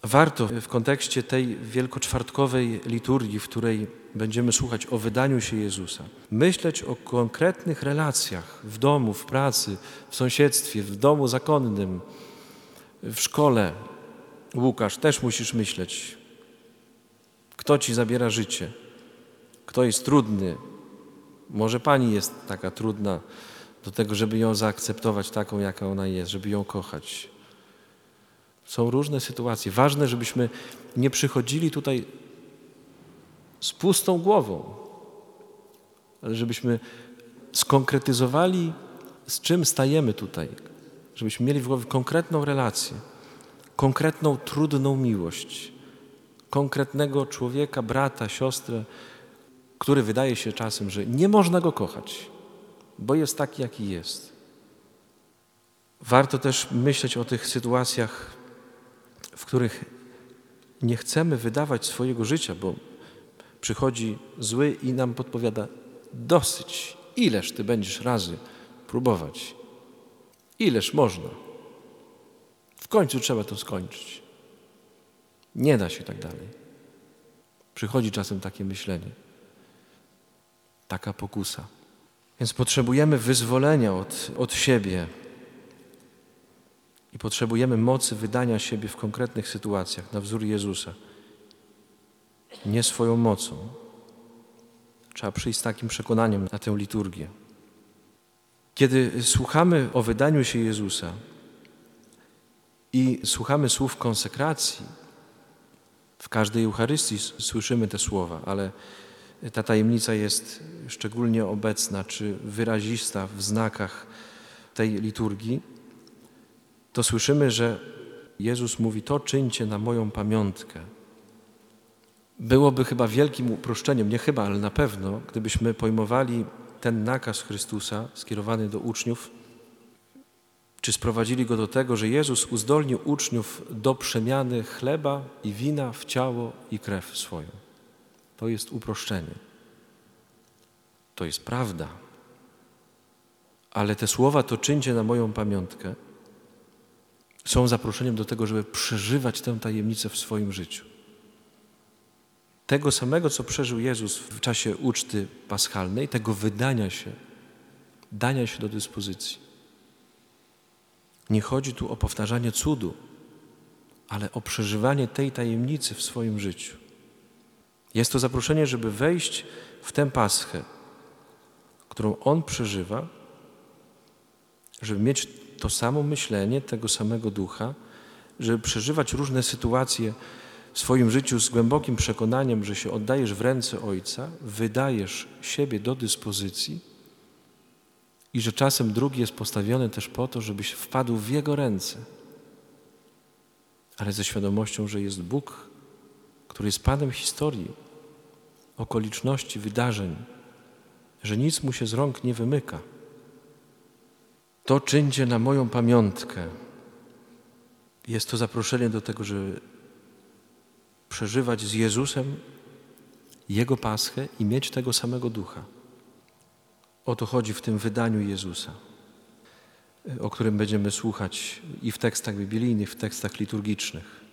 Warto w kontekście tej wielkoczwartkowej liturgii, w której będziemy słuchać o wydaniu się Jezusa, myśleć o konkretnych relacjach w domu, w pracy, w sąsiedztwie, w domu zakonnym, w szkole. Łukasz, też musisz myśleć, kto ci zabiera życie, kto jest trudny. Może pani jest taka trudna do tego, żeby ją zaakceptować taką, jaka ona jest, żeby ją kochać. Są różne sytuacje. Ważne, żebyśmy nie przychodzili tutaj z pustą głową, ale żebyśmy skonkretyzowali, z czym stajemy tutaj. Żebyśmy mieli w głowie konkretną relację, konkretną, trudną miłość, konkretnego człowieka, brata, siostrę, który wydaje się czasem, że nie można go kochać, bo jest taki, jaki jest. Warto też myśleć o tych sytuacjach, w których nie chcemy wydawać swojego życia, bo przychodzi zły i nam podpowiada: dosyć, ileż ty będziesz razy próbować, ileż można. W końcu trzeba to skończyć. Nie da się tak dalej. Przychodzi czasem takie myślenie, taka pokusa. Więc potrzebujemy wyzwolenia od siebie i potrzebujemy mocy wydania siebie w konkretnych sytuacjach na wzór Jezusa. Nie swoją mocą. Trzeba przyjść z takim przekonaniem na tę liturgię. Kiedy słuchamy o wydaniu się Jezusa i słuchamy słów konsekracji, w każdej Eucharystii słyszymy te słowa, ale ta tajemnica jest szczególnie obecna czy wyrazista w znakach tej liturgii, to słyszymy, że Jezus mówi: to czyńcie na moją pamiątkę. Byłoby chyba wielkim uproszczeniem, nie chyba, ale na pewno, gdybyśmy pojmowali ten nakaz Chrystusa skierowany do uczniów, czy sprowadzili go do tego, że Jezus uzdolnił uczniów do przemiany chleba i wina w ciało i krew swoją. To jest uproszczenie. To jest prawda. Ale te słowa: to czyńcie na moją pamiątkę, są zaproszeniem do tego, żeby przeżywać tę tajemnicę w swoim życiu. Tego samego, co przeżył Jezus w czasie uczty paschalnej, tego wydania się, dania się do dyspozycji. Nie chodzi tu o powtarzanie cudu, ale o przeżywanie tej tajemnicy w swoim życiu. Jest to zaproszenie, żeby wejść w tę paschę, którą On przeżywa, żeby mieć to samo myślenie, tego samego ducha, żeby przeżywać różne sytuacje w swoim życiu z głębokim przekonaniem, że się oddajesz w ręce Ojca, wydajesz siebie do dyspozycji i że czasem drugi jest postawiony też po to, żebyś wpadł w Jego ręce, ale ze świadomością, że jest Bóg, który jest Panem historii, okoliczności, wydarzeń, że nic Mu się z rąk nie wymyka. To czyńcie na moją pamiątkę. Jest to zaproszenie do tego, żeby przeżywać z Jezusem Jego paschę i mieć tego samego ducha. O to chodzi w tym wydaniu Jezusa, o którym będziemy słuchać i w tekstach biblijnych, w tekstach liturgicznych.